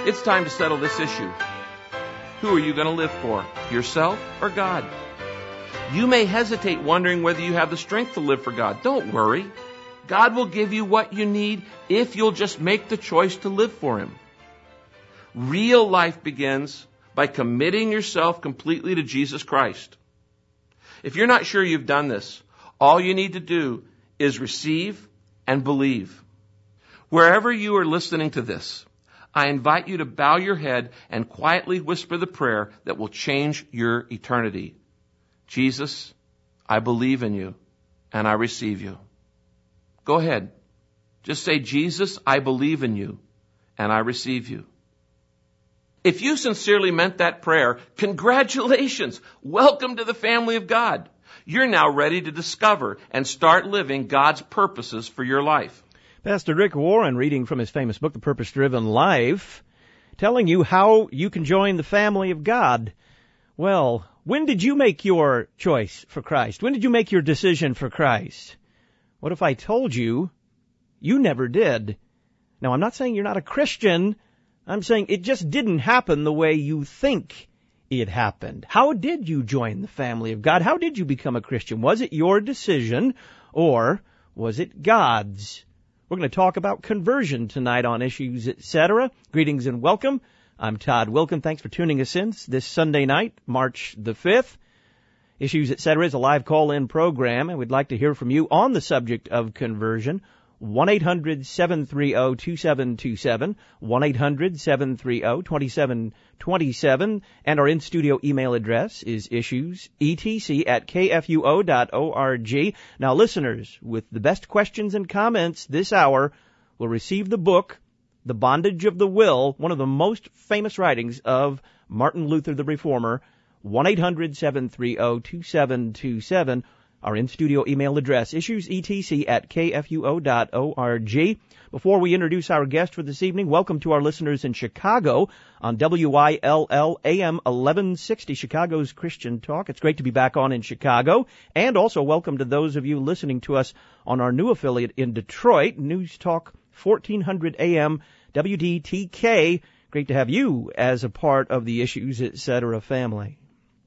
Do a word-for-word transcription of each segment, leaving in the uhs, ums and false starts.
It's time to settle this issue. Who are you going to live for, yourself or God? You may hesitate wondering whether you have the strength to live for God. Don't worry. God will give you what you need if you'll just make the choice to live for Him. Real life begins by committing yourself completely to Jesus Christ. If you're not sure you've done this, all you need to do is receive and believe. Wherever you are listening to this, I invite you to bow your head and quietly whisper the prayer that will change your eternity. Jesus, I believe in you and I receive you. Go ahead. Just say, Jesus, I believe in you and I receive you. If you sincerely meant that prayer, congratulations. Welcome to the family of God. You're now ready to discover and start living God's purposes for your life. Pastor Rick Warren, reading from his famous book, The Purpose-Driven Life, telling you how you can join the family of God. Well, when did you make your choice for Christ? When did you make your decision for Christ? What if I told you you never did? Now, I'm not saying you're not a Christian. I'm saying it just didn't happen the way you think it happened. How did you join the family of God? How did you become a Christian? Was it your decision or was it God's? We're going to talk about conversion tonight on Issues, et cetera. Greetings and welcome. I'm Todd Wilkin. Thanks for tuning us in this Sunday night, March the fifth. Issues, et cetera is a live call-in program, and we'd like to hear from you on the subject of conversion. one eight hundred seven three zero two seven two seven, one eight hundred seven three zero two seven two seven, and our in-studio email address is issues, etc, at k f u o dot org. Now, listeners, with the best questions and comments this hour will receive the book, The Bondage of the Will, one of the most famous writings of Martin Luther the Reformer, one eight hundred seven three zero two seven two seven. Our in-studio email address, issues, etc, at k f u o dot org. Before we introduce our guest for this evening, welcome to our listeners in Chicago on W I L L A M eleven sixty, Chicago's Christian Talk. It's great to be back on in Chicago. And also welcome to those of you listening to us on our new affiliate in Detroit, News Talk fourteen hundred A M W D T K. Great to have you as a part of the Issues, et cetera family.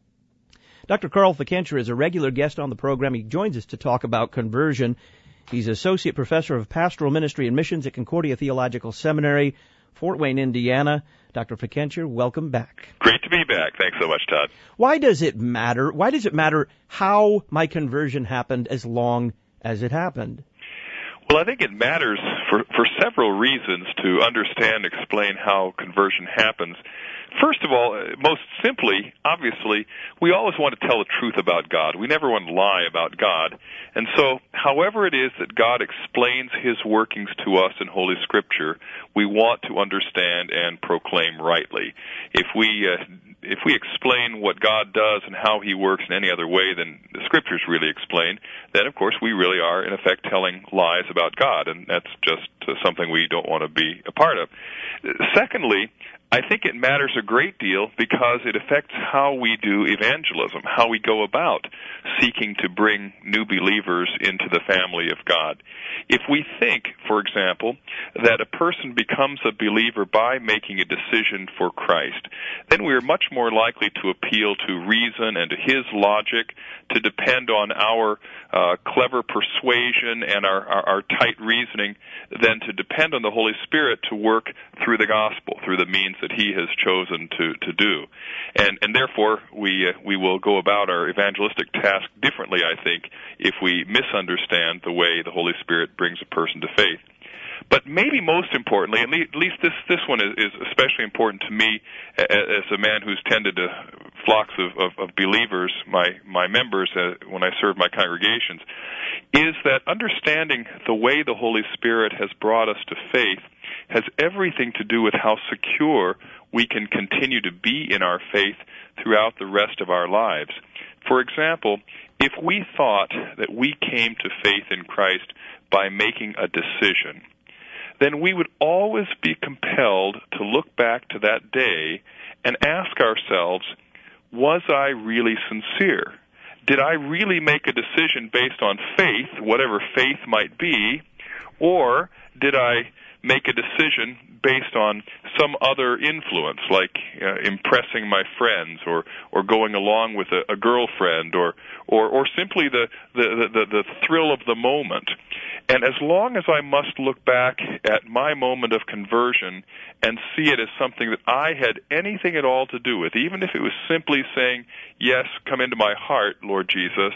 Doctor Carl Fickenscher is a regular guest on the program. He joins us to talk about conversion. He's Associate Professor of Pastoral Ministry and Missions at Concordia Theological Seminary, Fort Wayne, Indiana. Doctor Fickenscher, welcome back. Great to be back. Thanks so much, Todd. Why does it matter? Why does it matter how my conversion happened as long as it happened? Well, I think it matters for, for several reasons to understand, explain how conversion happens. First of all, most simply, obviously, we always want to tell the truth about God. We never want to lie about God. And so, however it is that God explains His workings to us in Holy Scripture, we want to understand and proclaim rightly. If we uh, if we explain what God does and how He works in any other way than the Scriptures really explain, then, of course, we really are, in effect, telling lies about God, and that's just uh, something we don't want to be a part of. Secondly, I think it matters a great deal because it affects how we do evangelism, how we go about seeking to bring new believers into the family of God. If we think, for example, that a person becomes a believer by making a decision for Christ, then we are much more likely to appeal to reason and to His logic, to depend on our uh, clever persuasion and our, our, our tight reasoning, than to depend on the Holy Spirit to work through the gospel, through the means that He has chosen to, to do. And, and therefore, we, uh, we will go about our evangelistic task differently, I think, if we misunderstand the way the Holy Spirit brings a person to faith. But maybe most importantly, at least this, this one is, is especially important to me as a man who's tended to flocks of, of, of believers, my, my members, uh, when I serve my congregations, is that understanding the way the Holy Spirit has brought us to faith has everything to do with how secure we can continue to be in our faith throughout the rest of our lives. For example, if we thought that we came to faith in Christ by making a decision, then we would always be compelled to look back to that day and ask ourselves, was I really sincere? Did I really make a decision based on faith, whatever faith might be, Or did I make a decision based on some other influence, like uh, impressing my friends, or or going along with a, a girlfriend, or or or simply the the, the the thrill of the moment? And as long as I must look back at my moment of conversion and see it as something that I had anything at all to do with, even if it was simply saying, yes, come into my heart, Lord Jesus,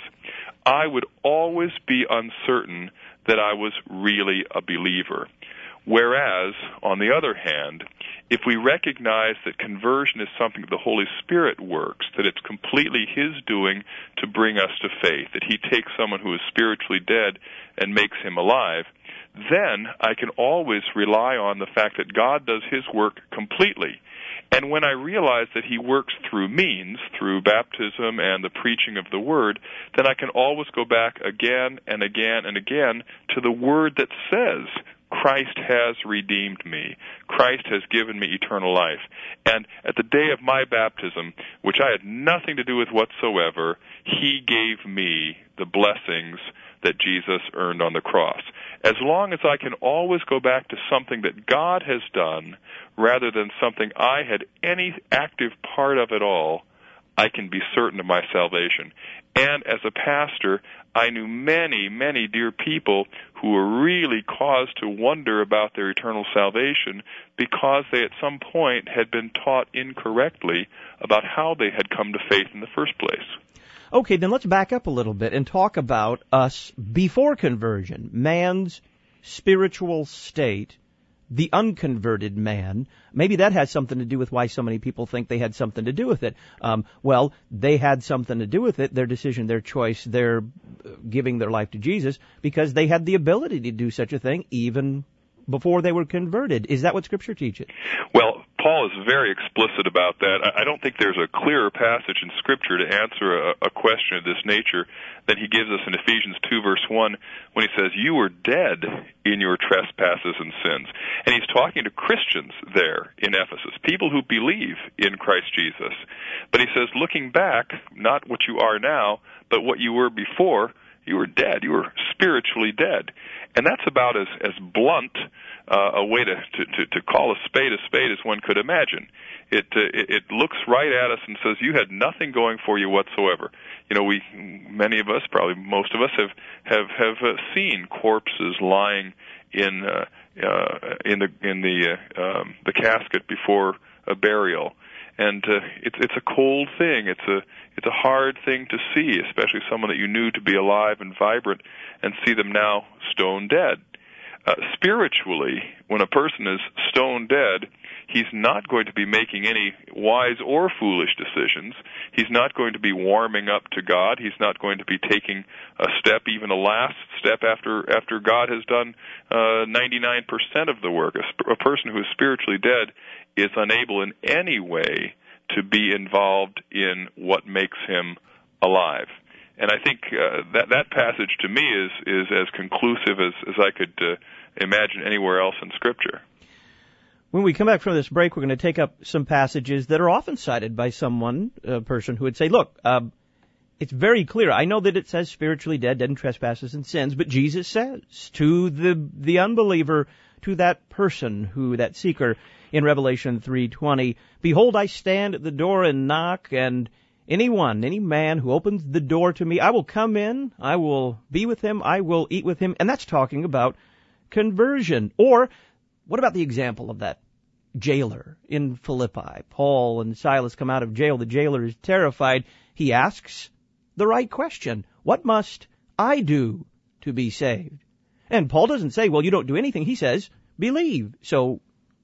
I would always be uncertain that I was really a believer. Whereas, on the other hand, if we recognize that conversion is something that the Holy Spirit works, that it's completely His doing to bring us to faith, that He takes someone who is spiritually dead and makes him alive, then I can always rely on the fact that God does His work completely. And when I realize that He works through means, through baptism and the preaching of the Word, then I can always go back again and again and again to the Word that says, Christ has redeemed me. Christ has given me eternal life. And at the day of my baptism, which I had nothing to do with whatsoever, He gave me the blessings that Jesus earned on the cross. As long as I can always go back to something that God has done rather than something I had any active part of at all, I can be certain of my salvation. And as a pastor, I knew many, many dear people who were really caused to wonder about their eternal salvation because they at some point had been taught incorrectly about how they had come to faith in the first place. Okay, then let's back up a little bit and talk about us before conversion, man's spiritual state, the unconverted man. Maybe that has something to do with why so many people think they had something to do with it. Um, well, they had something to do with it, their decision, their choice, their giving their life to Jesus, because they had the ability to do such a thing even before they were converted. Is that what Scripture teaches? Well, Paul is very explicit about that. I don't think there's a clearer passage in Scripture to answer a, a question of this nature than he gives us in Ephesians two, verse one, when he says, you were dead in your trespasses and sins. And he's talking to Christians there in Ephesus, people who believe in Christ Jesus. But he says, looking back, not what you are now, but what you were before, you were dead. You were spiritually dead. And that's about as, as blunt uh, a way to, to, to call a spade a spade as one could imagine. It, uh, it it looks right at us and says, you had nothing going for you whatsoever. You know, we, many of us, probably most of us, have have have uh, seen corpses lying in uh, uh, in the in the uh, um, the casket before a burial. And uh, it's it's a cold thing. It's a it's a hard thing to see, especially someone that you knew to be alive and vibrant, and see them now stone dead. Uh, spiritually, when a person is stone dead, he's not going to be making any wise or foolish decisions. He's not going to be warming up to God. He's not going to be taking a step, even a last step, after after God has done uh, ninety-nine percent of the work. A, sp- a person who is spiritually dead is unable in any way to be involved in what makes him alive. And I think uh, that that passage to me is is as conclusive as, as I could uh, imagine anywhere else in Scripture. When we come back from this break, we're going to take up some passages that are often cited by someone, a person who would say, look, uh, it's very clear. I know that it says spiritually dead, dead in trespasses and sins, but Jesus says to the the unbeliever, to that person, who that seeker, in Revelation three twenty, behold, I stand at the door and knock, and anyone, any man who opens the door to me, I will come in, I will be with him, I will eat with him. And that's talking about conversion. Or what about the example of that jailer in Philippi? Paul and Silas come out of jail. The jailer is terrified. He asks the right question. What must I do to be saved? And Paul doesn't say, well, you don't do anything. He says, believe. So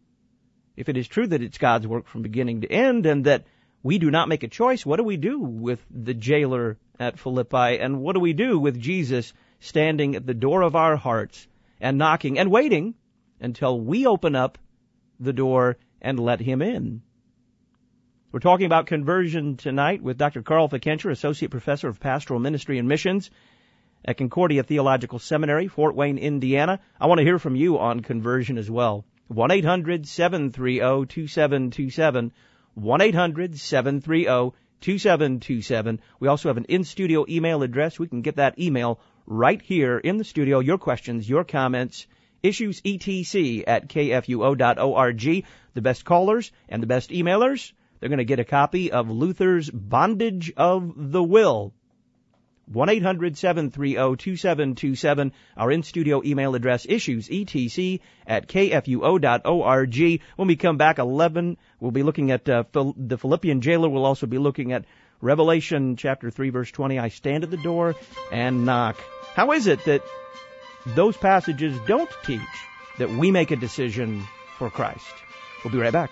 if it is true that it's God's work from beginning to end and that we do not make a choice, what do we do with the jailer at Philippi? And what do we do with Jesus standing at the door of our hearts and knocking and waiting until we open up the door and let him in? We're talking about conversion tonight with Doctor Carl Fickenscher, Associate Professor of Pastoral Ministry and Missions at Concordia Theological Seminary, Fort Wayne, Indiana. I want to hear from you on conversion as well. one eight hundred seven three zero two seven two seven. one eight hundred seven three zero two seven two seven. We also have an in-studio email address. We can get that email right here in the studio. Your questions, your comments, issues E T C at K F U O dot org. The best callers and the best emailers, they're going to get a copy of Luther's Bondage of the Will. one eight hundred seven three zero two seven two seven. Our in-studio email address, issues E T C at K F U O dot org. When we come back, eleven, we'll be looking at uh, Phil- the Philippian jailer. We'll also be looking at Revelation chapter three, verse twenty. I stand at the door and knock. How is it that those passages don't teach that we make a decision for Christ? We'll be right back.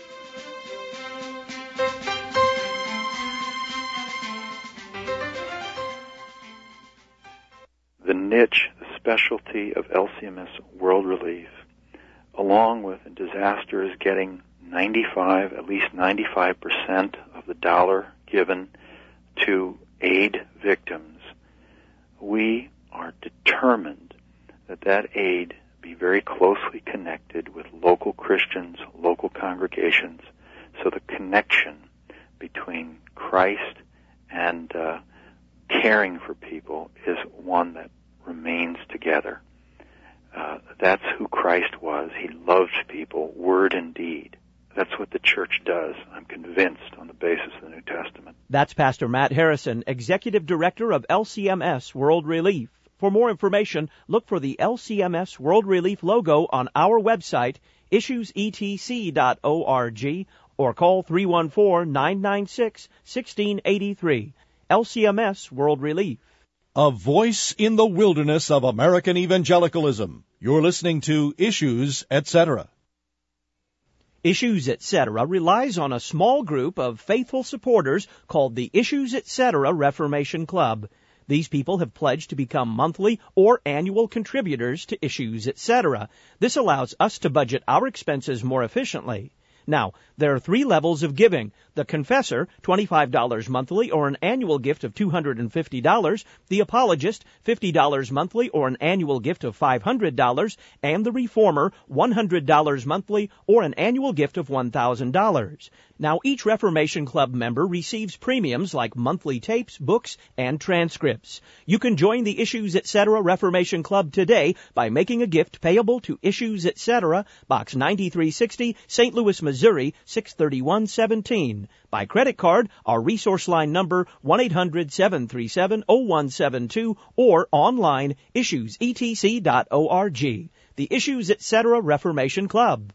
The niche, the specialty of L C M S World Relief, along with a disaster, is getting ninety-five, at least ninety-five percent of the dollar given to aid victims. We are determined that that aid be very closely connected with local Christians, local congregations, so the connection between Christ and uh, caring for people is one that remains together. Uh, that's who Christ was. He loved people, word and deed. That's what the church does, I'm convinced, on the basis of the New Testament. That's Pastor Matt Harrison, Executive Director of L C M S World Relief. For more information, look for the L C M S World Relief logo on our website, issues E T C dot org, or call three one four, nine nine six, one six eight three. L C M S World Relief. A voice in the wilderness of American evangelicalism. You're listening to Issues, et cetera. Issues, et cetera relies on a small group of faithful supporters called the Issues, et cetera Reformation Club. These people have pledged to become monthly or annual contributors to Issues, et cetera. This allows us to budget our expenses more efficiently. Now, there are three levels of giving. The Confessor, twenty-five dollars monthly or an annual gift of two hundred fifty dollars. The Apologist, fifty dollars monthly or an annual gift of five hundred dollars. And the Reformer, one hundred dollars monthly or an annual gift of one thousand dollars. Now, each Reformation Club member receives premiums like monthly tapes, books, and transcripts. You can join the Issues, et cetera Reformation Club today by making a gift payable to Issues, et cetera, Box ninety-three sixty, Saint Louis, Missouri, six thirty-one seventeen. By credit card, our resource line number, one eight hundred seven three seven oh one seven two, or online, issues E T C dot org. The Issues, et cetera Reformation Club.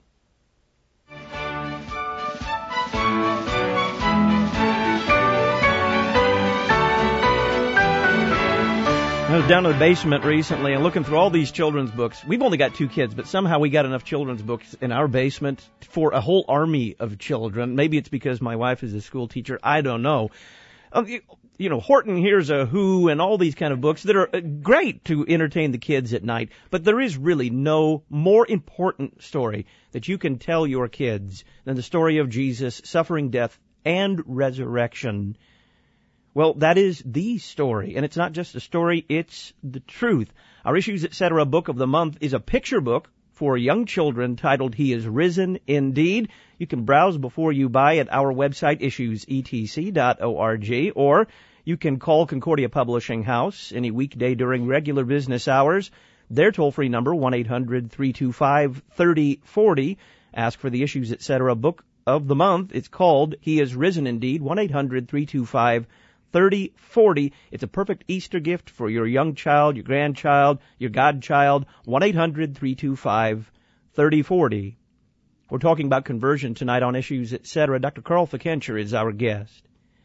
I was down in the basement recently and looking through all these children's books. We've only got two kids, but somehow we got enough children's books in our basement for a whole army of children. Maybe it's because my wife is a school teacher. I don't know. Um, you, you know, Horton Hears a Who and all these kind of books that are great to entertain the kids at night. But there is really no more important story that you can tell your kids than the story of Jesus' suffering, death, and resurrection. Well, that is the story, and it's not just a story, it's the truth. Our Issues, et cetera book of the month is a picture book for young children titled He is Risen Indeed. You can browse before you buy at our website, issues E T C dot org, or you can call Concordia Publishing House any weekday during regular business hours. Their toll-free number, one eight hundred three two five three oh four oh. Ask for the Issues, et cetera book of the month. It's called He is Risen Indeed, one eight hundred three two five thirty forty. It's a perfect Easter gift for your young child, your grandchild, your godchild. one eight hundred three two five thirty forty. We're talking about conversion tonight on Issues, et cetera. Doctor Carl Fikencher is our guest.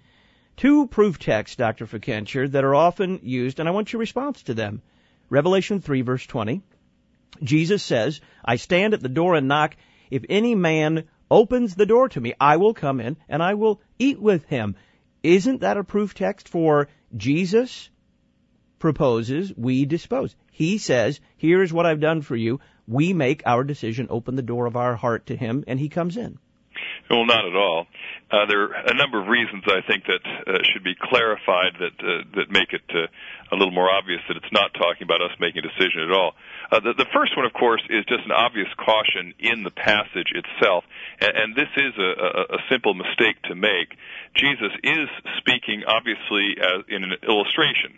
Two proof texts, Doctor Fikencher, that are often used, and I want your response to them. Revelation three, verse twenty. Jesus says, I stand at the door and knock. If any man opens the door to me, I will come in and I will eat with him. Isn't that a proof text for Jesus proposes, we dispose? He says, here's what I've done for you. We make our decision, open the door of our heart to him, and he comes in. Well, not at all. Uh, there are a number of reasons I think that uh, should be clarified that uh, that make it uh, a little more obvious that it's not talking about us making a decision at all. Uh, the, the first one, of course, is just an obvious caution in the passage itself, and, and this is a, a, a simple mistake to make. Jesus is speaking, obviously, as in an illustration.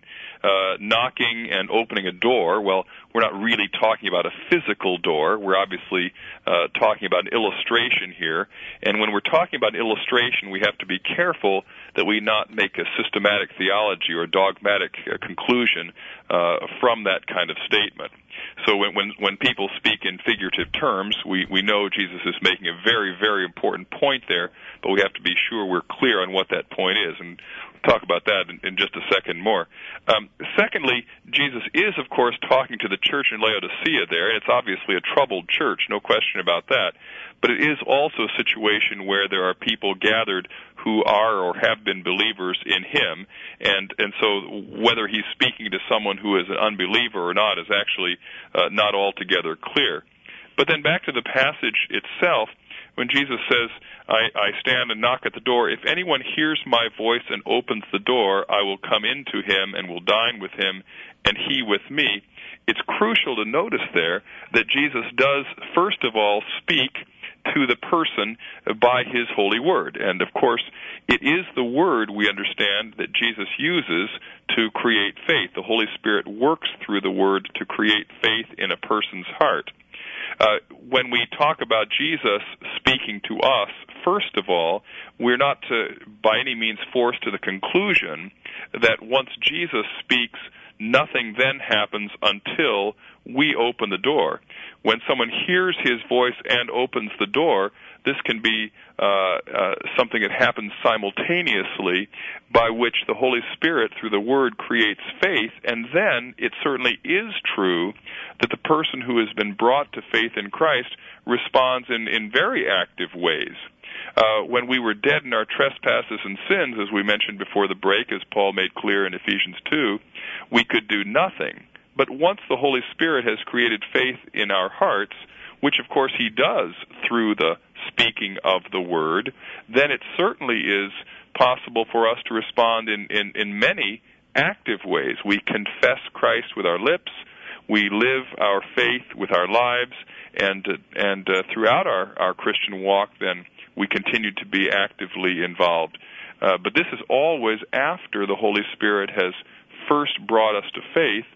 uh, knocking and opening a door, well, we're not really talking about a physical door. We're obviously uh, talking about an illustration here. And when we're talking about an illustration, we have to be careful that we not make a systematic theology or dogmatic uh, conclusion uh, from that kind of statement. So when, when when people speak in figurative terms, we, we know Jesus is making a very, very important point there, but we have to be sure we're clear on what that point is, and we'll talk about that in, in just a second more. Um, secondly, Jesus is, of course, talking to the church in Laodicea there, and it's obviously a troubled church, no question about that, but it is also a situation where there are people gathered who are or have been believers in him, and and so whether he's speaking to someone who is an unbeliever or not is actually uh, not altogether clear. But then back to the passage itself, when Jesus says, I, I stand and knock at the door, if anyone hears my voice and opens the door, I will come into him and will dine with him, and he with me. It's crucial to notice there that Jesus does, first of all, speak to the person by his holy word. And of course, it is the word, we understand, that Jesus uses to create faith. The Holy Spirit works through the word to create faith in a person's heart. Uh, when we talk about Jesus speaking to us, first of all, we're not to, by any means forced to the conclusion that once Jesus speaks, nothing then happens until we open the door. When someone hears his voice and opens the door, this can be uh, uh, something that happens simultaneously, by which the Holy Spirit, through the Word, creates faith, and then it certainly is true that the person who has been brought to faith in Christ responds in, in very active ways. Uh, when we were dead in our trespasses and sins, as we mentioned before the break, as Paul made clear in Ephesians two, we could do nothing. But once the Holy Spirit has created faith in our hearts, which of course he does through the speaking of the Word, then it certainly is possible for us to respond in, in, in many active ways. We confess Christ with our lips, we live our faith with our lives, and, and uh, throughout our, our Christian walk, then, we continue to be actively involved. Uh, but this is always after the Holy Spirit has first brought us to faith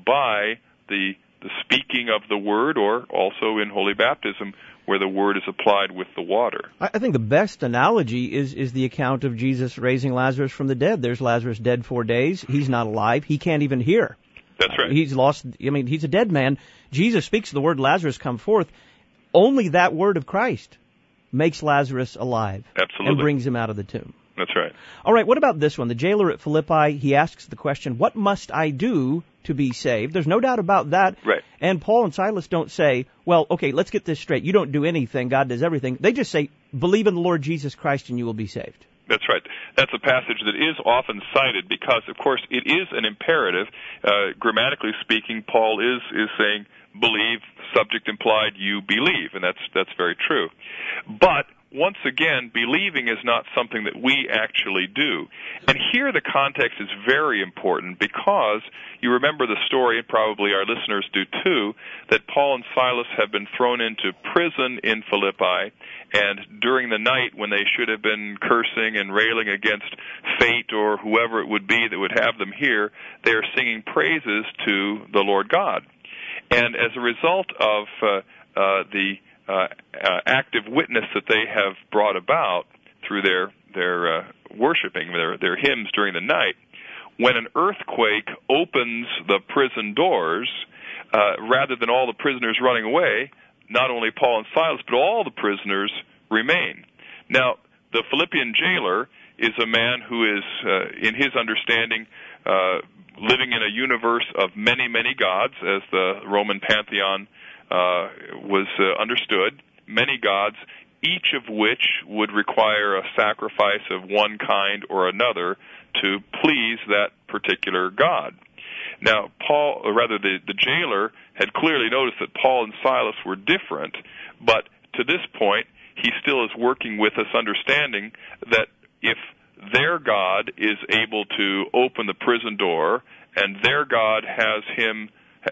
by the the speaking of the Word, or also in Holy Baptism, where the Word is applied with the water. I think the best analogy is, is the account of Jesus raising Lazarus from the dead. There's Lazarus dead four days. He's not alive. He can't even hear. That's right. Uh, he's lost, I mean, he's a dead man. Jesus speaks the word, Lazarus, come forth. Only that word of Christ makes Lazarus alive. Absolutely. And brings him out of the tomb. That's right. All right, what about this one? The jailer at Philippi, he asks the question, what must I do to be saved? There's no doubt about that. Right. And Paul and Silas don't say, well, okay, let's get this straight. You don't do anything. God does everything. They just say, believe in the Lord Jesus Christ and you will be saved. That's right. That's a passage that is often cited because, of course, it is an imperative. Uh, grammatically speaking, Paul is, is saying, believe, subject implied, you believe, and that's that's very true. But once again, believing is not something that we actually do. And here the context is very important because you remember the story, and probably our listeners do too, that Paul and Silas have been thrown into prison in Philippi, and during the night when they should have been cursing and railing against fate or whoever it would be that would have them here, they are singing praises to the Lord God. And as a result of uh, uh, the uh, uh, active witness that they have brought about through their their uh, worshiping, their their hymns during the night, when an earthquake opens the prison doors, uh, rather than all the prisoners running away, not only Paul and Silas, but all the prisoners remain. Now, the Philippian jailer is a man who is, uh, in his understanding, uh, living in a universe of many, many gods, as the Roman pantheon uh, was uh, understood, many gods, each of which would require a sacrifice of one kind or another to please that particular god. Now, Paul, or rather the, the jailer, had clearly noticed that Paul and Silas were different, but to this point, he still is working with us, understanding that if their God is able to open the prison door, and their God has him,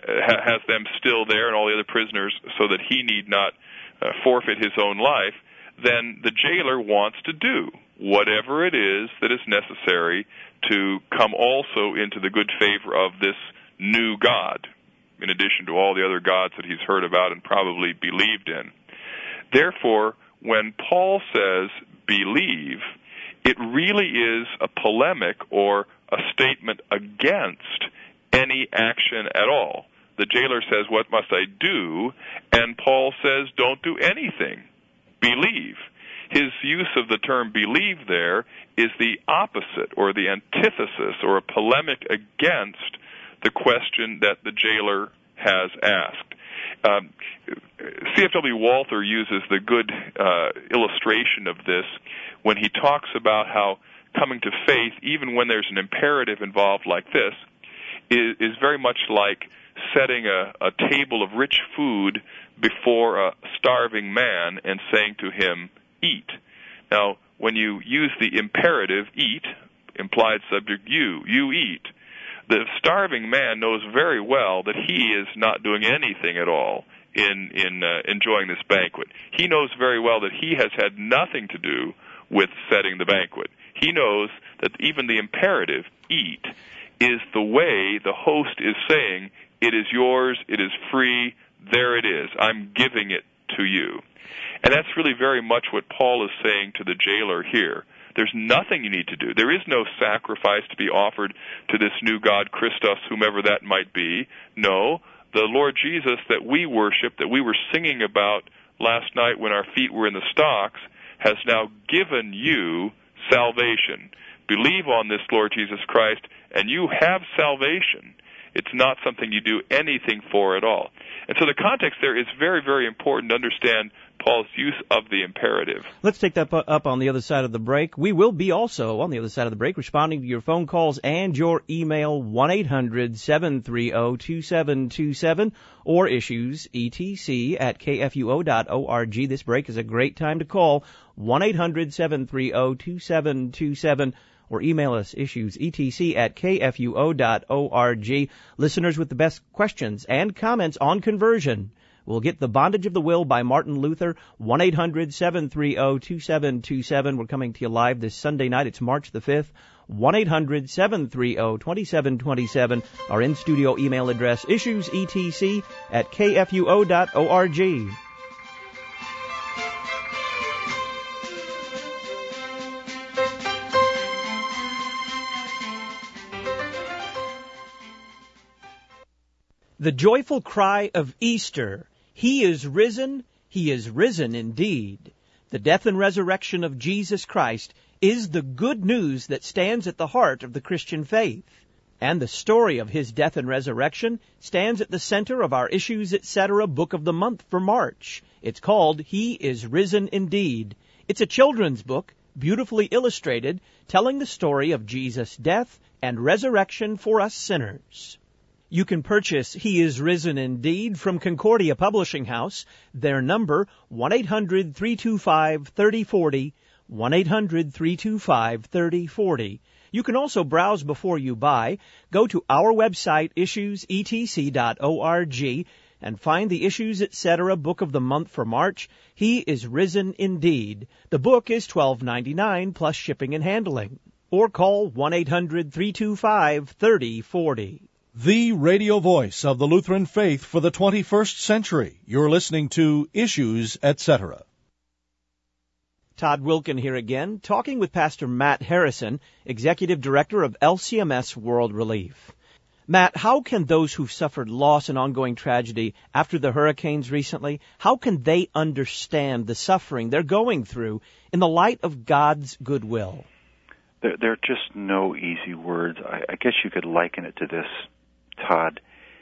has them still there and all the other prisoners so that he need not uh, forfeit his own life, then the jailer wants to do whatever it is that is necessary to come also into the good favor of this new God, in addition to all the other gods that he's heard about and probably believed in. Therefore, when Paul says believe, it really is a polemic or a statement against any action at all. The jailer says, what must I do? And Paul says, don't do anything. Believe. His use of the term believe there is the opposite or the antithesis or a polemic against the question that the jailer has asked. Um, C F W Walther uses the good uh, illustration of this when he talks about how coming to faith, even when there's an imperative involved like this, is, is very much like setting a, a table of rich food before a starving man and saying to him, eat. Now, when you use the imperative, eat, implied subject you, you eat, the starving man knows very well that he is not doing anything at all in, in uh, enjoying this banquet. He knows very well that he has had nothing to do with setting the banquet. He knows that even the imperative, eat, is the way the host is saying, it is yours, it is free, there it is, I'm giving it to you. And that's really very much what Paul is saying to the jailer here. There's nothing you need to do. There is no sacrifice to be offered to this new God, Christos, whomever that might be. No, the Lord Jesus that we worship, that we were singing about last night when our feet were in the stocks, has now given you salvation. Believe on this Lord Jesus Christ, and you have salvation. It's not something you do anything for at all. And so the context there is very, very important to understand Paul's use of the imperative. Let's take that up on the other side of the break. We will be also, on the other side of the break, responding to your phone calls and your email, one eight hundred seven three zero two seven two seven, or issues, etc, at k f u o dot org. This break is a great time to call, one eight hundred seven three zero two seven two seven, or email us, issues, etc, at k f u o dot org. Listeners with the best questions and comments on conversion will get The Bondage of the Will by Martin Luther, one eight hundred seven three zero two seven two seven. We're coming to you live this Sunday night. It's March the fifth, one eight hundred seven three zero two seven two seven. Our in-studio email address, issues, etc, at k f u o dot org. The joyful cry of Easter, He is risen, He is risen indeed. The death and resurrection of Jesus Christ is the good news that stands at the heart of the Christian faith. And the story of His death and resurrection stands at the center of our Issues, et cetera book of the month for March. It's called He is Risen Indeed. It's a children's book, beautifully illustrated, telling the story of Jesus' death and resurrection for us sinners. You can purchase He is Risen Indeed from Concordia Publishing House. Their number, one eight hundred three two five three zero four zero, one eight hundred three two five three zero four zero. You can also browse before you buy. Go to our website, issues e t c dot org, and find the Issues, et cetera book of the month for March. He is Risen Indeed. The book is twelve ninety-nine plus shipping and handling. Or call one eight hundred three two five three zero four zero. The radio voice of the Lutheran faith for the twenty-first century. You're listening to Issues, et cetera. Todd Wilken here again, talking with Pastor Matt Harrison, Executive Director of L C M S World Relief. Matt, how can those who've suffered loss and ongoing tragedy after the hurricanes recently, how can they understand the suffering they're going through in the light of God's goodwill? There, there are just no easy words. I, I guess you could liken it to this, Todd.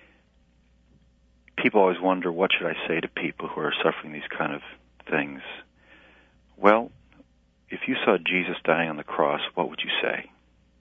People always wonder, what should I say to people who are suffering these kind of things? Well, if you saw Jesus dying on the cross, what would you say?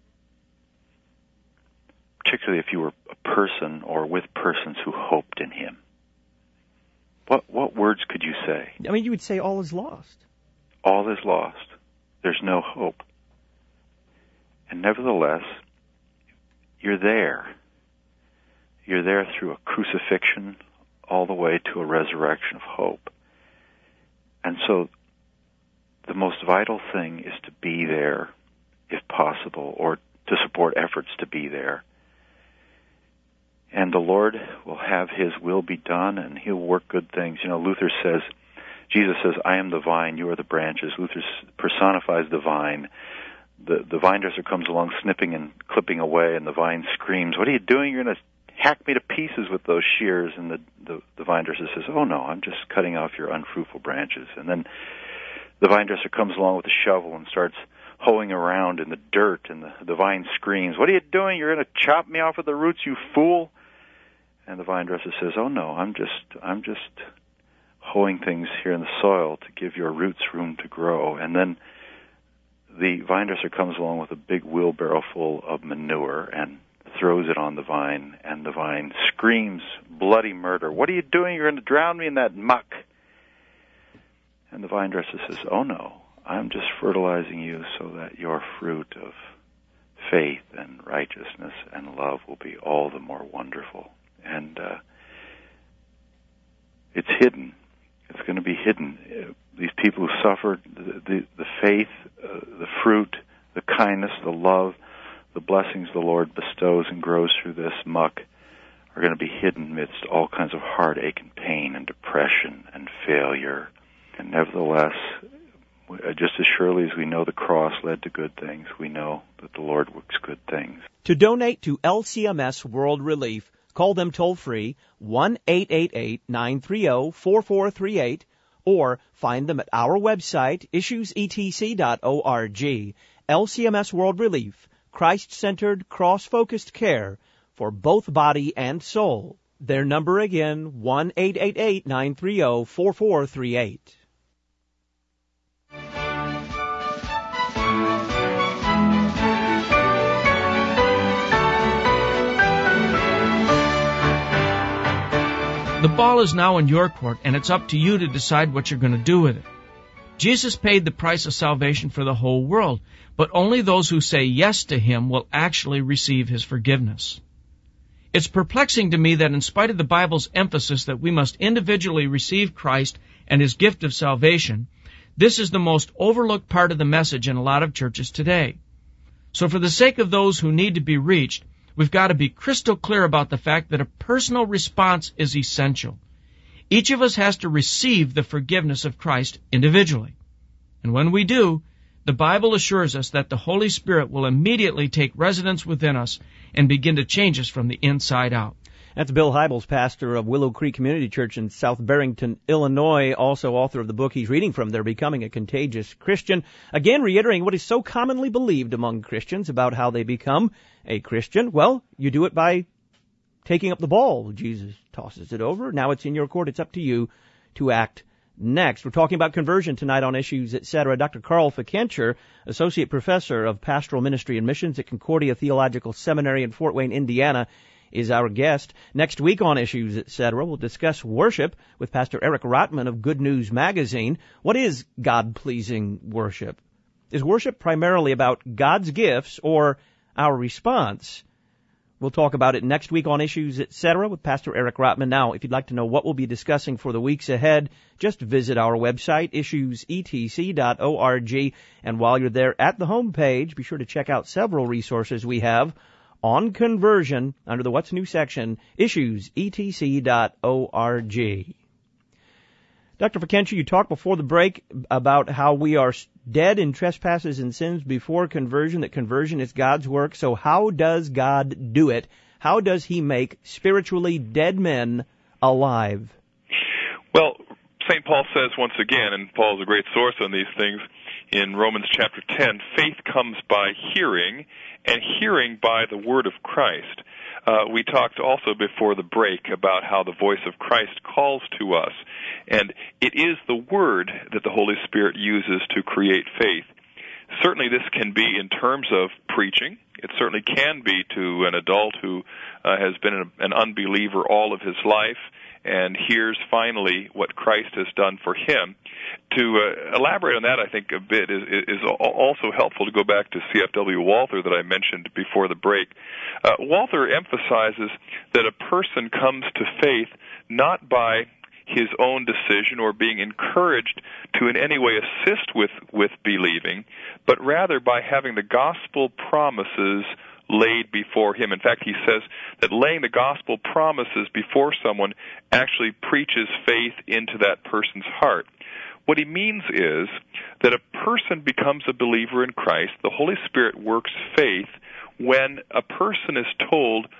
Particularly if you were a person or with persons who hoped in Him. What what words could you say? I mean, you would say all is lost. All is lost. There's no hope. And nevertheless, you're there. You're there through a crucifixion all the way to a resurrection of hope. And so the most vital thing is to be there, if possible, or to support efforts to be there. And the Lord will have His will be done, and He'll work good things. You know, Luther says, Jesus says, I am the vine, you are the branches. Luther personifies the vine. The, the vine dresser comes along snipping and clipping away, and the vine screams, what are you doing? You're going to hack me to pieces with those shears. And the, the, the vine dresser says, oh no, I'm just cutting off your unfruitful branches. And then the vine dresser comes along with a shovel and starts hoeing around in the dirt, and the, the vine screams, what are you doing? You're going to chop me off at the roots, you fool. And the vine dresser says, oh no, I'm just, I'm just hoeing things here in the soil to give your roots room to grow. And then the vine dresser comes along with a big wheelbarrow full of manure and throws it on the vine, and the vine screams bloody murder. What are you doing? You're going to drown me in that muck. And the vine dresser says, oh no, I'm just fertilizing you so that your fruit of faith and righteousness and love will be all the more wonderful. And uh, it's hidden. It's going to be hidden. Uh, these people who suffered, the, the, the faith, uh, the fruit, the kindness, the love, the blessings the Lord bestows and grows through this muck are going to be hidden amidst all kinds of heartache and pain and depression and failure. And nevertheless, just as surely as we know the cross led to good things, we know that the Lord works good things. To donate to L C M S World Relief, call them toll-free, one eight eight eight, nine three zero, four four three eight, or find them at our website, issues e t c dot org. L C M S World Relief, Christ-centered, cross-focused care for both body and soul. Their number again, one eight eight eight, nine three zero, four four three eight. The ball is now in your court, and it's up to you to decide what you're going to do with it. Jesus paid the price of salvation for the whole world, but only those who say yes to Him will actually receive His forgiveness. It's perplexing to me that in spite of the Bible's emphasis that we must individually receive Christ and His gift of salvation, this is the most overlooked part of the message in a lot of churches today. So for the sake of those who need to be reached, we've got to be crystal clear about the fact that a personal response is essential. Each of us has to receive the forgiveness of Christ individually. And when we do, the Bible assures us that the Holy Spirit will immediately take residence within us and begin to change us from the inside out. That's Bill Hybels, pastor of Willow Creek Community Church in South Barrington, Illinois, also author of the book he's reading from, They're Becoming a Contagious Christian. Again, reiterating what is so commonly believed among Christians about how they become a Christian. Well, you do it by taking up the ball. Jesus tosses it over. Now it's in your court. It's up to you to act next. We're talking about conversion tonight on Issues, et cetera. Doctor Carl Fickenscher, Associate Professor of Pastoral Ministry and Missions at Concordia Theological Seminary in Fort Wayne, Indiana, is our guest. Next week on Issues, et cetera, we'll discuss worship with Pastor Eric Rotman of Good News Magazine. What is God-pleasing worship? Is worship primarily about God's gifts or our response? We'll talk about it next week on Issues, et cetera, with Pastor Eric Rotman. Now, if you'd like to know what we'll be discussing for the weeks ahead, just visit our website, issues e t c dot org. And while you're there at the home page, be sure to check out several resources we have on conversion under the What's New section, issues e t c dot org. Doctor Fickenscher, you talked before the break about how we are dead in trespasses and sins before conversion, that conversion is God's work. So how does God do it? How does He make spiritually dead men alive? Well, Saint Paul says once again, and Paul's a great source on these things, in Romans chapter ten, faith comes by hearing, and hearing by the word of Christ. Uh, we talked also before the break about how the voice of Christ calls to us, and it is the word that the Holy Spirit uses to create faith. Certainly this can be in terms of preaching. It certainly can be to an adult who uh, has been an, an unbeliever all of his life and hears finally what Christ has done for him. To uh, elaborate on that, I think, a bit is, is also helpful to go back to C F W Walther that I mentioned before the break. Uh, Walther emphasizes that a person comes to faith not by his own decision or being encouraged to in any way assist with, with believing, but rather by having the gospel promises laid before him. In fact, he says that laying the gospel promises before someone actually preaches faith into that person's heart. What he means is that a person becomes a believer in Christ. The Holy Spirit works faith when a person is told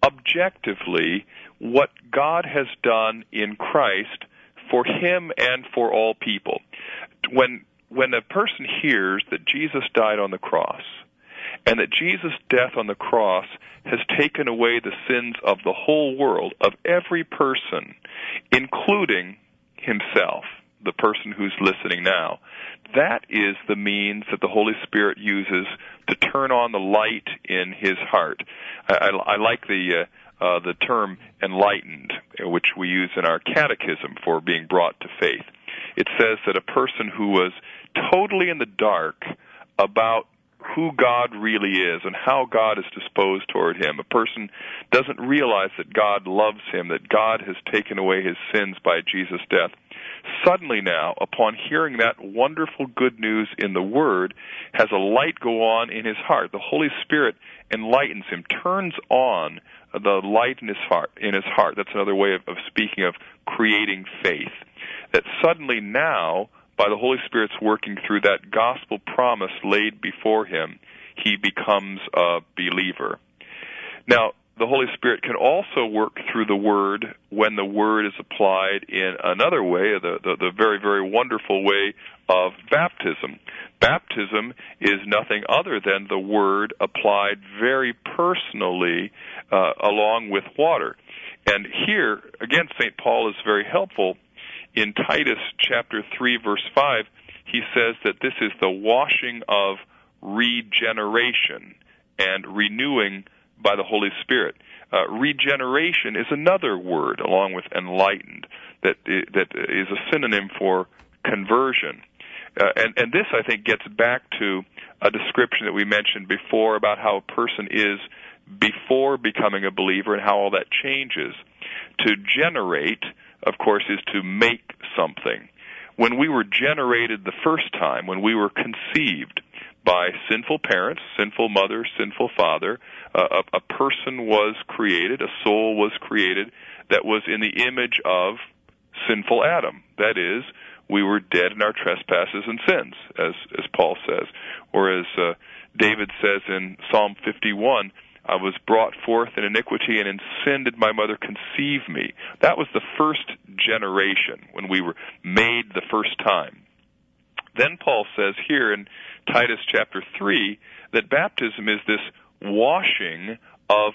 objectively what God has done in Christ for him and for all people. When when a person hears that Jesus died on the cross, and that Jesus' death on the cross has taken away the sins of the whole world, of every person, including himself, the person who's listening now, that is the means that the Holy Spirit uses to turn on the light in his heart. I, I, I like the uh, uh, the term enlightened, which we use in our catechism for being brought to faith. It says that a person who was totally in the dark about who God really is and how God is disposed toward him. A person doesn't realize that God loves him, that God has taken away his sins by Jesus' death. Suddenly now, upon hearing that wonderful good news in the Word, has a light go on in his heart. The Holy Spirit enlightens him, turns on the light in his heart. In his heart. That's another way of, of speaking of creating faith. That suddenly now, by the Holy Spirit's working through that gospel promise laid before him, he becomes a believer. Now, the Holy Spirit can also work through the Word when the Word is applied in another way, the, the, the very, very wonderful way of baptism. Baptism is nothing other than the Word applied very personally uh, along with water. And here, again, Saint Paul is very helpful. In Titus chapter three, verse five, he says that this is the washing of regeneration and renewing by the Holy Spirit. Uh, regeneration is another word, along with enlightened, that that is a synonym for conversion. Uh, and, and this, I think, gets back to a description that we mentioned before about how a person is before becoming a believer and how all that changes. To generate, of course, is to make something. When we were generated the first time, when we were conceived by sinful parents, sinful mother, sinful father, uh, a, a person was created, a soul was created that was in the image of sinful Adam. That is, we were dead in our trespasses and sins, as, as Paul says. Or as uh, David says in Psalm fifty-one, I was brought forth in iniquity, and in sin did my mother conceive me. That was the first generation, when we were made the first time. Then Paul says here in Titus chapter three that baptism is this washing of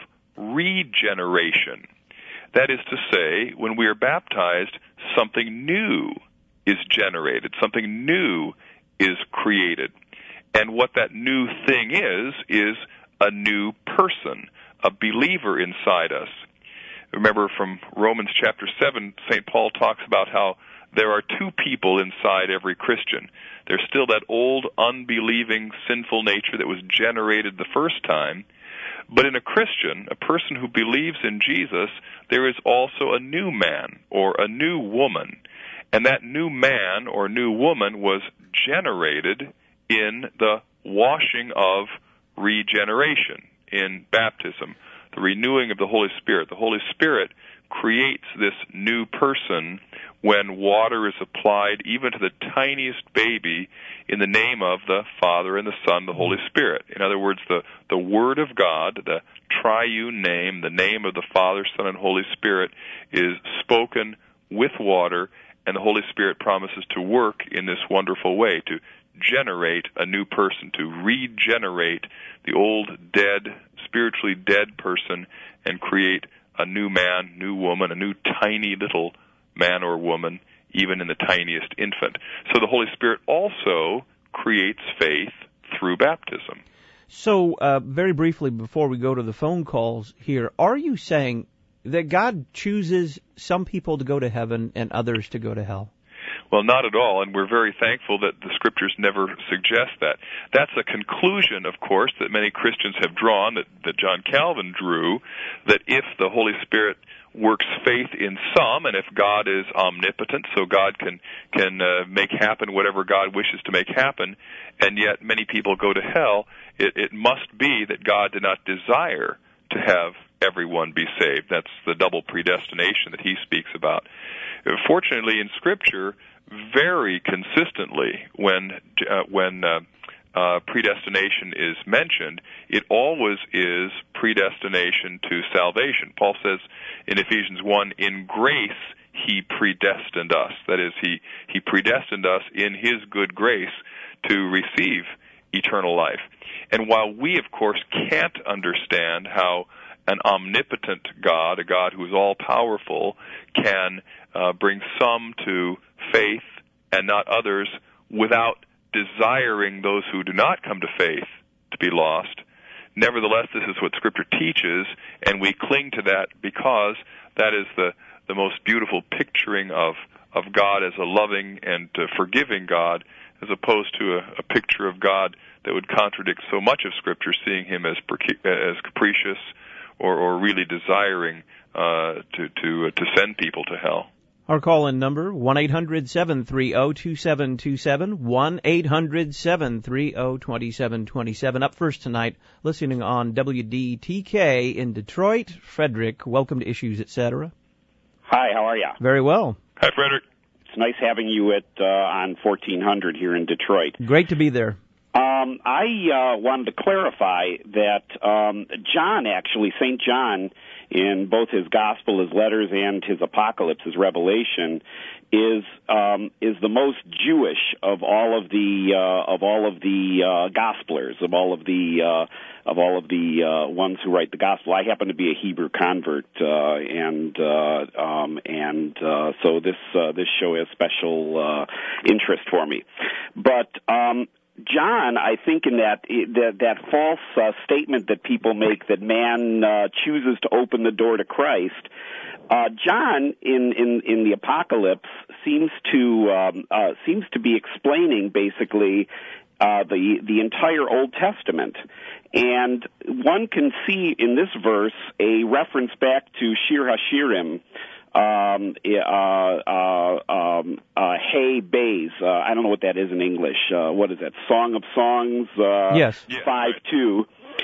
regeneration. That is to say, when we are baptized, something new is generated, something new is created. And what that new thing is, is a new person, a believer inside us. Remember from Romans chapter seven, Saint Paul talks about how there are two people inside every Christian. There's still that old, unbelieving, sinful nature that was generated the first time. But in a Christian, a person who believes in Jesus, there is also a new man or a new woman. And that new man or new woman was generated in the washing of regeneration, in baptism, the renewing of the Holy Spirit. The Holy Spirit creates this new person when water is applied even to the tiniest baby in the name of the Father and the Son, the Holy Spirit. In other words, the, the Word of God, the triune name, the name of the Father, Son, and Holy Spirit is spoken with water, and the Holy Spirit promises to work in this wonderful way, to generate a new person, to regenerate the old, dead, spiritually dead person and create a new man, new woman, a new tiny little man or woman, even in the tiniest infant. So the Holy Spirit also creates faith through baptism. So, uh, very briefly before we go to the phone calls here, are you saying that God chooses some people to go to heaven and others to go to hell? Well, not at all, and we're very thankful that the Scriptures never suggest that. That's a conclusion, of course, that many Christians have drawn, that, that John Calvin drew, that if the Holy Spirit works faith in some, and if God is omnipotent, so God can can uh, make happen whatever God wishes to make happen, and yet many people go to hell, it, it must be that God did not desire to have everyone be saved. That's the double predestination that he speaks about. Fortunately, in Scripture, very consistently, when uh, when uh, uh, predestination is mentioned, it always is predestination to salvation. Paul says in Ephesians one, in grace he predestined us. That is, he, he predestined us in his good grace to receive eternal life. And while we, of course, can't understand how an omnipotent God, a God who is all-powerful, can uh, bring some to faith and not others without desiring those who do not come to faith to be lost. Nevertheless, this is what Scripture teaches, and we cling to that because that is the, the most beautiful picturing of, of God as a loving and uh, forgiving God, as opposed to a, a picture of God that would contradict so much of Scripture, seeing him as, as capricious or, or really desiring uh, to, to, uh, to send people to hell. Our call-in number, one eight hundred seven three zero two seven two seven, one eight hundred seven three zero two seven two seven. Up first tonight, listening on W D T K in Detroit. Frederick, welcome to Issues, et cetera. Hi, how are you? Very well. Hi, Frederick. It's nice having you at uh, on fourteen hundred here in Detroit. Great to be there. Um, I uh, wanted to clarify that um, John, actually, Saint John, in both his Gospel, his letters, and his Apocalypse, his Revelation, is um, is the most Jewish of all of the uh, of all of the uh, Gospelers, of all of the uh, of all of the uh, ones who write the Gospel. I happen to be a Hebrew convert, uh, and uh, um, and uh, so this uh, this show has special uh, interest for me, but. Um, John, I think in that that, that false uh, statement that people make that man uh, chooses to open the door to Christ, uh, John in, in, in the Apocalypse seems to um, uh, seems to be explaining basically uh, the the entire Old Testament, and one can see in this verse a reference back to Shir HaShirim. Um, uh, uh, um, uh, Hey Bays, uh, I don't know what that is in English. Uh, what is that? Song of Songs, uh, yes. five two.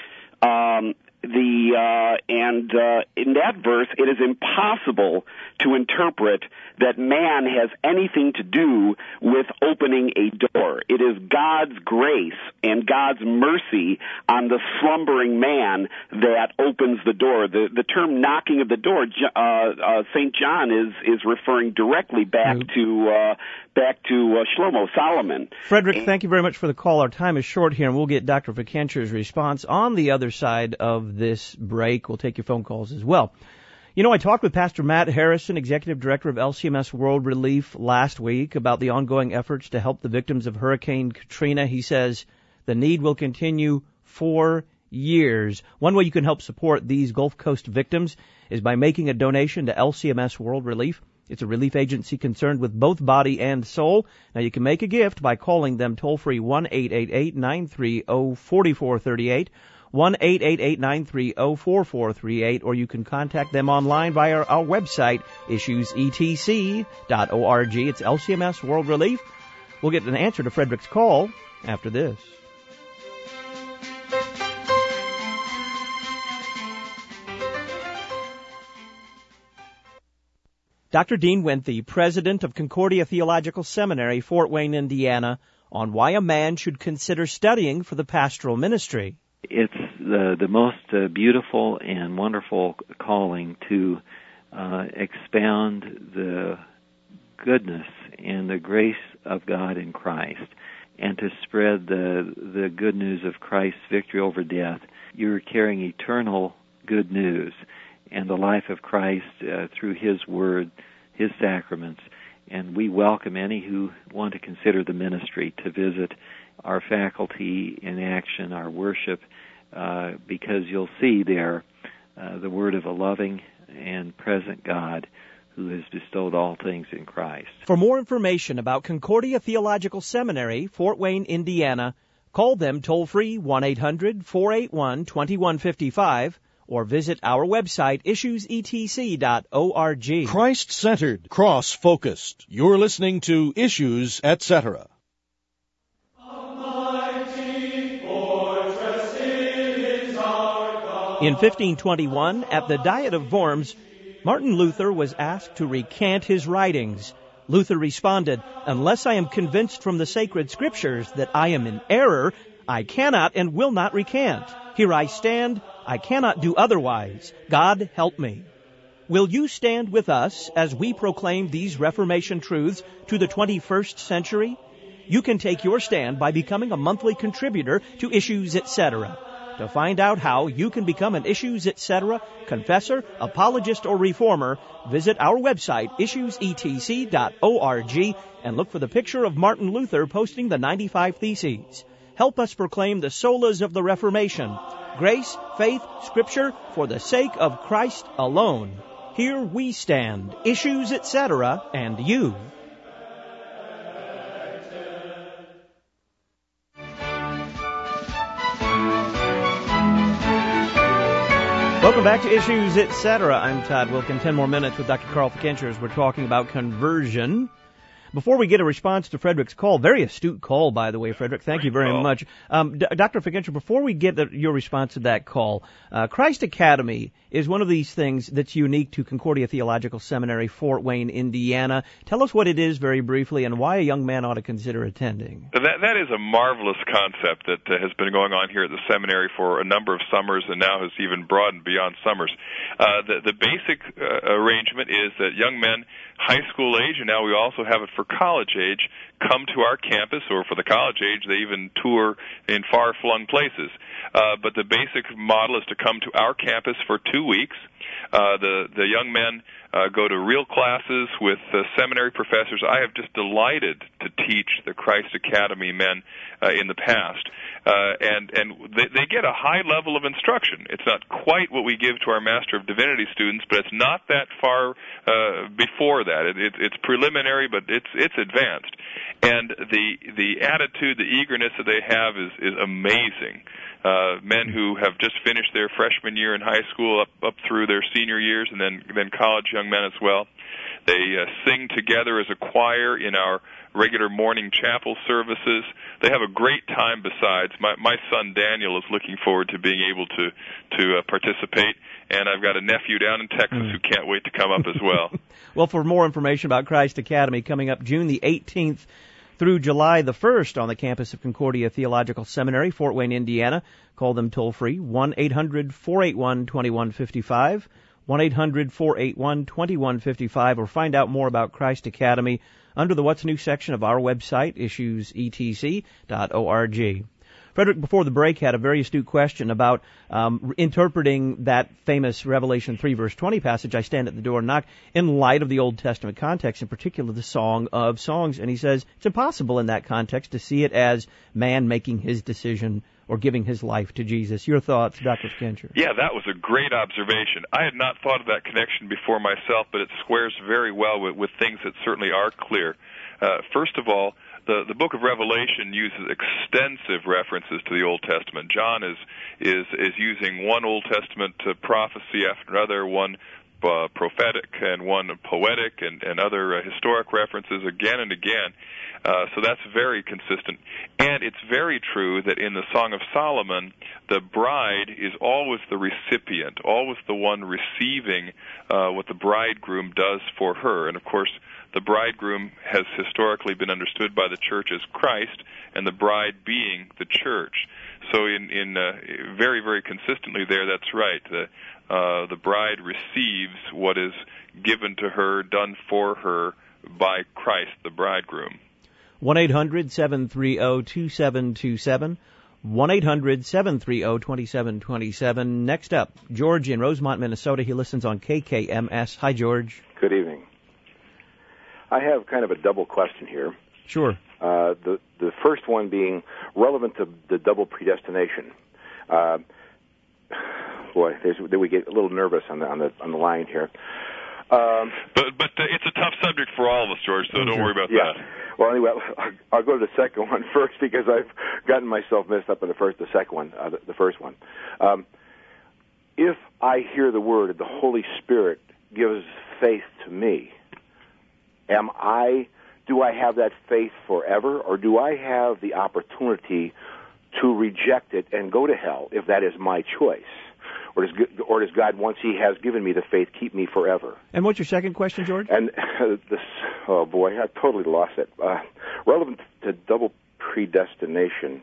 Um, the, uh, and, uh, in that verse, it is impossible to interpret that man has anything to do with opening a door. It is God's grace and God's mercy on the slumbering man that opens the door. The, the term knocking of the door, uh, uh, Saint John is, is referring directly back mm-hmm. to, uh, back to, uh, Shlomo, Solomon. Frederick, and, thank you very much for the call. Our time is short here, and we'll get Doctor Fikencher's response on the other side of this break. We'll take your phone calls as well. You know, I talked with Pastor Matt Harrison, Executive Director of L C M S World Relief, last week about the ongoing efforts to help the victims of Hurricane Katrina. He says the need will continue for years. One way you can help support these Gulf Coast victims is by making a donation to L C M S World Relief. It's a relief agency concerned with both body and soul. Now, you can make a gift by calling them toll-free one eight eight eight nine three zero four four three eight. one eight eight eight nine three zero four four three eight, or you can contact them online via our, our website, issues e t c dot org. It's L C M S World Relief. We'll get an answer to Frederick's call after this. Doctor Dean Winthy, president of Concordia Theological Seminary, Fort Wayne, Indiana, on why a man should consider studying for the pastoral ministry. It's the the most uh, beautiful and wonderful calling to uh, expound the goodness and the grace of God in Christ, and to spread the the good news of Christ's victory over death. You're carrying eternal good news and the life of Christ uh, through His Word, His sacraments. And we welcome any who want to consider the ministry to visit our faculty in action, our worship, uh, because you'll see there uh, the word of a loving and present God who has bestowed all things in Christ. For more information about Concordia Theological Seminary, Fort Wayne, Indiana, call them toll-free one eight hundred four eight one two one five five or visit our website, issues e t c dot org. Christ-centered, cross-focused. You're listening to Issues, et cetera. In fifteen twenty-one, at the Diet of Worms, Martin Luther was asked to recant his writings. Luther responded, "Unless I am convinced from the sacred scriptures that I am in error, I cannot and will not recant. Here I stand. I cannot do otherwise. God help me." Will you stand with us as we proclaim these Reformation truths to the twenty-first century? You can take your stand by becoming a monthly contributor to Issues, et cetera. To find out how you can become an Issues, et cetera confessor, apologist, or reformer, visit our website, issues e t c dot org, and look for the picture of Martin Luther posting the ninety-five Theses. Help us proclaim the solas of the Reformation: grace, faith, Scripture, for the sake of Christ alone. Here we stand, Issues, et cetera, and you. Welcome back to Issues, et cetera. I'm Todd Wilkin. Ten more minutes with Doctor Carl Fickenscher as we're talking about conversion. Before we get a response to Frederick's call, very astute call, by the way, Frederick. Thank you very much. Um, D- Doctor Fickenscher, before we get the, your response to that call, uh, Christ Academy is one of these things that's unique to Concordia Theological Seminary, Fort Wayne, Indiana. Tell us what it is very briefly and why a young man ought to consider attending. That, that is a marvelous concept that uh, has been going on here at the seminary for a number of summers and now has even broadened beyond summers. Uh, the, the basic uh, arrangement is that young men, high school age, and now we also have it for college age, come to our campus, or for the college age, they even tour in far-flung places. Uh, but the basic model is to come to our campus for two weeks. Uh, the, the young men uh, go to real classes with uh, seminary professors. I have just delighted to teach the Christ Academy men uh, in the past. Uh, and and they, they get a high level of instruction. It's not quite what we give to our Master of Divinity students, but it's not that far uh, before that. It, it, it's preliminary, but it's it's advanced. And the the attitude, the eagerness that they have is, is amazing. Uh, men who have just finished their freshman year in high school up up through their senior years, and then then college young men as well. They uh, sing together as a choir in our regular morning chapel services. They have a great time besides. My, my son Daniel is looking forward to being able to, to uh, participate, and I've got a nephew down in Texas mm. who can't wait to come up as well. Well, for more information about Christ Academy, coming up June the eighteenth through July the first on the campus of Concordia Theological Seminary, Fort Wayne, Indiana, call them toll-free, one eight hundred four eight one two one five five, one eight hundred four eight one two one five five, or find out more about Christ Academy under the What's New section of our website, issues e t c dot org. Frederick, before the break, had a very astute question about um, interpreting that famous Revelation three, verse twenty passage, I stand at the door and knock, in light of the Old Testament context, in particular the Song of Songs. And he says it's impossible in that context to see it as man making his decision or giving his life to Jesus. Your thoughts, Doctor Fickenscher? Yeah, that was a great observation. I had not thought of that connection before myself, but it squares very well with, with things that certainly are clear. Uh, first of all, the, the book of Revelation uses extensive references to the Old Testament. John is is, is using one Old Testament uh, prophecy after another, one uh, prophetic and one poetic, and, and other uh, historic references again and again. Uh, so that's very consistent. And it's very true that in the Song of Solomon, the bride is always the recipient, always the one receiving uh, what the bridegroom does for her. And of course, the bridegroom has historically been understood by the church as Christ, and the bride being the church. So in, in uh, very, very consistently there, that's right. The, uh, the bride receives what is given to her, done for her by Christ, the bridegroom. one eight hundred seven three zero two seven two seven, one eight hundred seven three zero two seven two seven. Next up, George in Rosemont, Minnesota. He listens on K K M S. Hi, George. Good evening. I have kind of a double question here. Sure. Uh, the the first one being relevant to the double predestination. Uh, boy, there's, we get a little nervous on the on the on the line here. Um, but but uh, it's a tough subject for all of us, George. So don't worry about yeah. that. Well, anyway, I'll, I'll go to the second one first because I've gotten myself messed up in the first, the second one, uh, the, the first one. Um, if I hear the word and the Holy Spirit gives faith to me, am I, do I have that faith forever, or do I have the opportunity to reject it and go to hell if that is my choice? Or does, or does God, once He has given me the faith, keep me forever? And what's your second question, George? And uh, this, oh boy, I totally lost it. Uh, relevant to double predestination.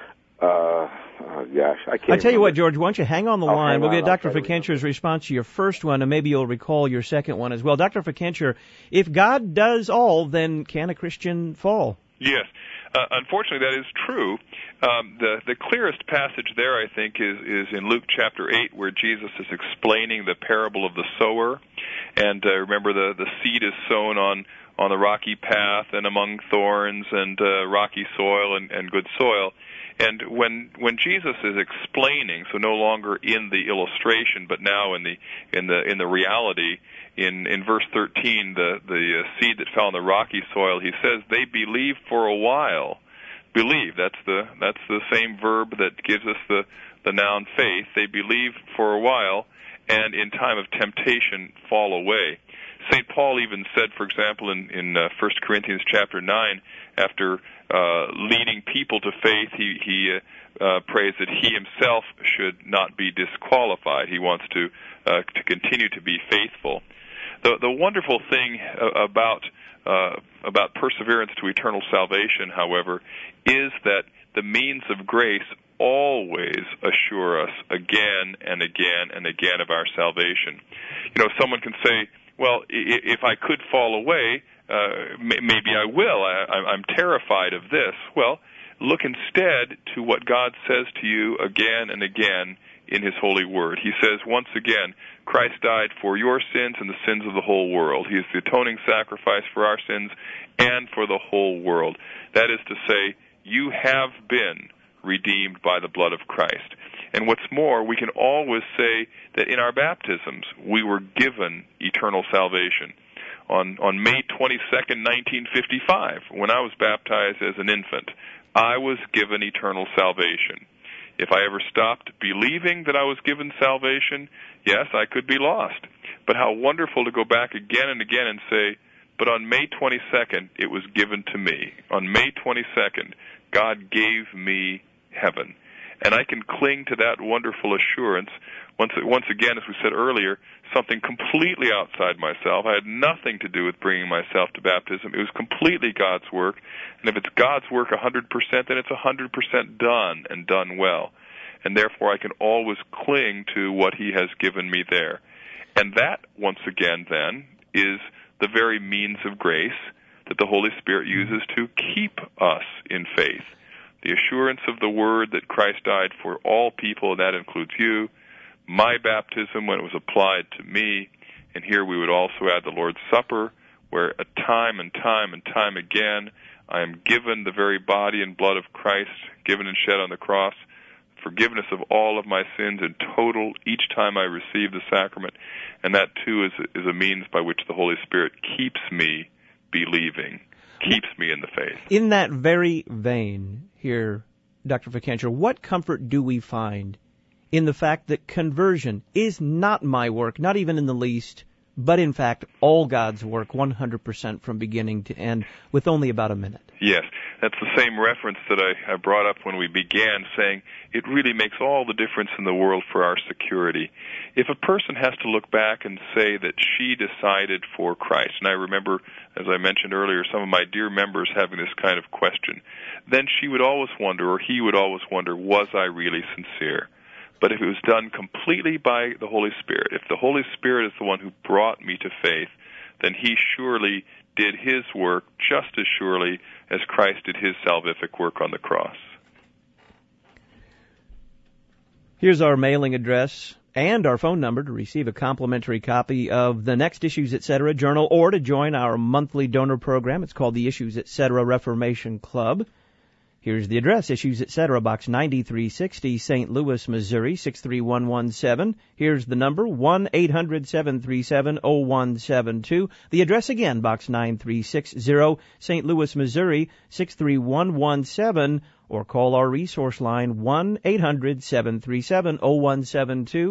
Uh, oh gosh, I can't. I tell you remember. what, George, why don't you hang on the I'll line? hang We'll on, get I'll Doctor try to Fikentra's response to your first one, and maybe you'll recall your second one as well. Doctor Fikentra, if God does all, then can a Christian fall? Yes. Uh, unfortunately, that is true. Um, the the clearest passage there, I think, is is in Luke chapter eight, where Jesus is explaining the parable of the sower. And uh, remember, the the seed is sown on on the rocky path and among thorns and uh, rocky soil and, and good soil. And when when Jesus is explaining, so no longer in the illustration, but now in the in the in the reality, in in verse thirteen, the the uh, seed that fell on the rocky soil, he says they believed for a while. Believe, that's the that's the same verb that gives us the the noun faith. They believe for a while, and in time of temptation fall away. Saint Paul even said, for example, in in uh, First Corinthians chapter nine, after uh, leading people to faith, he he uh, uh, prays that he himself should not be disqualified. He wants to uh, to continue to be faithful. The the wonderful thing about uh, about perseverance to eternal salvation, however, is that the means of grace always assure us again and again and again of our salvation. You know, someone can say, well, if I could fall away, uh, maybe I will. I, I'm terrified of this. Well, look instead to what God says to you again and again in His holy word. He says, once again, Christ died for your sins and the sins of the whole world. He is the atoning sacrifice for our sins and for the whole world. That is to say, you have been redeemed by the blood of Christ. And what's more, we can always say that in our baptisms, we were given eternal salvation. On, on May twenty-second, nineteen fifty-five, when I was baptized as an infant, I was given eternal salvation. If I ever stopped believing that I was given salvation, yes, I could be lost. But how wonderful to go back again and again and say, but on May twenty-second, it was given to me. On May twenty-second, God gave me heaven. And I can cling to that wonderful assurance. Once, once again, as we said earlier, something completely outside myself. I had nothing to do with bringing myself to baptism. It was completely God's work. And if it's God's work one hundred percent, then it's one hundred percent done and done well. And therefore, I can always cling to what He has given me there. And that, once again, then, is the very means of grace that the Holy Spirit uses to keep us in faith. The assurance of the word that Christ died for all people, and that includes you, my baptism when it was applied to me, and here we would also add the Lord's Supper, where a time and time and time again I am given the very body and blood of Christ, given and shed on the cross, forgiveness of all of my sins in total each time I receive the sacrament, and that too is, is a means by which the Holy Spirit keeps me believing, keeps me in the faith. In that very vein here, Doctor Fikentra, what comfort do we find in the fact that conversion is not my work, not even in the least, but in fact all God's work, one hundred percent from beginning to end, with only about a minute? Yes, that's the same reference that I, I brought up when we began, saying it really makes all the difference in the world for our security. If a person has to look back and say that she decided for Christ, and I remember, as I mentioned earlier, some of my dear members having this kind of question, then she would always wonder, or he would always wonder, was I really sincere? But if it was done completely by the Holy Spirit, if the Holy Spirit is the one who brought me to faith, then He surely did His work just as surely as Christ did His salvific work on the cross. Here's our mailing address and our phone number to receive a complimentary copy of the Next Issues Etc. journal, or to join our monthly donor program. It's called the Issues Etc. Reformation Club. Here's the address, Issues Etc., Box ninety-three sixty, Saint Louis, Missouri, six three one one seven. Here's the number, one eight hundred seven three seven oh one seven two. The address again, Box nine three six zero, Saint Louis, Missouri, six three one one seven, or call our resource line, one eight hundred seven three seven oh one seven two.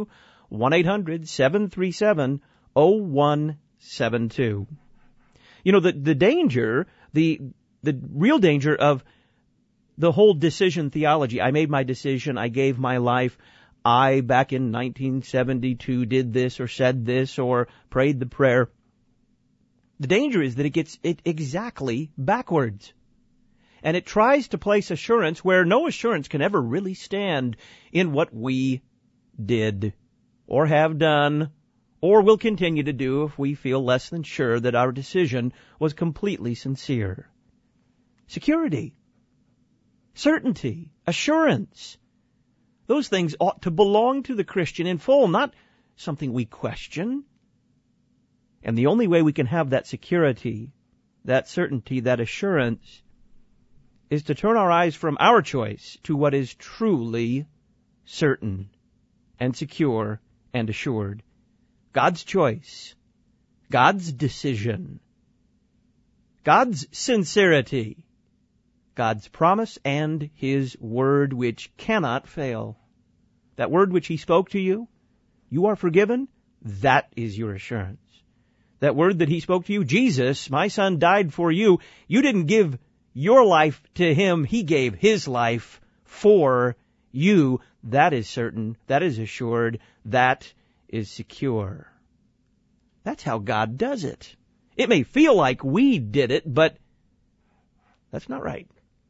one eight hundred seven three seven oh one seven two. You know, the, the danger, the, the real danger of the whole decision theology. I made my decision. I gave my life. I, back in nineteen seventy-two, did this or said this or prayed the prayer. The danger is that it gets it exactly backwards. And it tries to place assurance where no assurance can ever really stand in what we did or have done or will continue to do if we feel less than sure that our decision was completely sincere. Security, certainty, assurance. Those things ought to belong to the Christian in full, not something we question. And the only way we can have that security, that certainty, that assurance, is to turn our eyes from our choice to what is truly certain and secure and assured. God's choice, God's decision, God's sincerity, God's promise and His word which cannot fail. That word which He spoke to you, you are forgiven, that is your assurance. That word that He spoke to you, Jesus, my Son, died for you, you didn't give your life to Him, He gave His life for you. That is certain, that is assured, that is secure. That's how God does it. It may feel like we did it, but that's not right.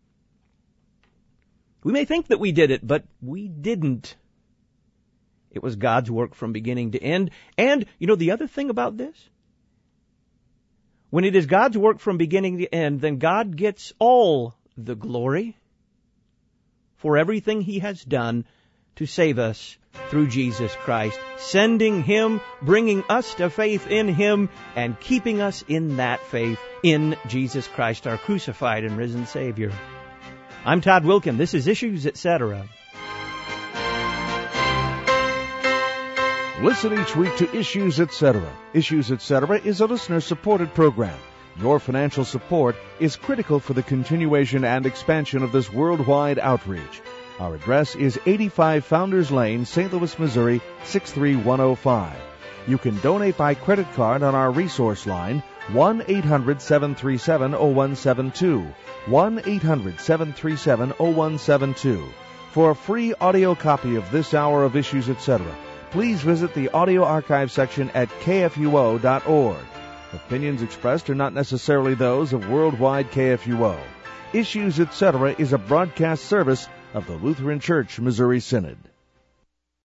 We may think that we did it, but we didn't. It was God's work from beginning to end. And, you know, the other thing about this, when it is God's work from beginning to end, then God gets all the glory for everything He has done to save us through Jesus Christ, sending Him, bringing us to faith in Him, and keeping us in that faith in Jesus Christ, our crucified and risen Savior. I'm Todd Wilkin. This is Issues, et cetera. Listen each week to Issues, et cetera. Issues, et cetera is a listener-supported program. Your financial support is critical for the continuation and expansion of this worldwide outreach. Our address is eighty-five Founders Lane, Saint Louis, Missouri, six three one oh five. You can donate by credit card on our resource line, one eight hundred seven three seven oh one seven two, one eight hundred seven three seven oh one seven two. For a free audio copy of this hour of Issues, et cetera, please visit the audio archive section at K F U O dot org. Opinions expressed are not necessarily those of Worldwide K F U O. Issues, et cetera is a broadcast service of the Lutheran Church Missouri Synod.